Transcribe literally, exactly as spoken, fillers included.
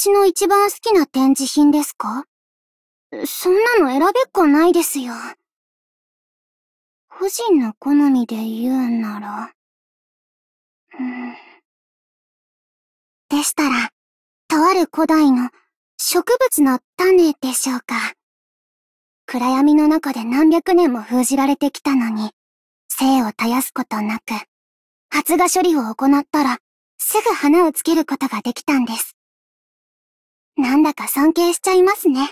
私の一番好きな展示品ですか？そんなの選べっこないですよ。個人の好みで言うなら、うん、でしたら、とある古代の植物の種でしょうか。暗闇の中で何百年も封じられてきたのに、生を絶やすことなく、発芽処理を行ったら、すぐ花をつけることができたんです。なんだか尊敬しちゃいますね。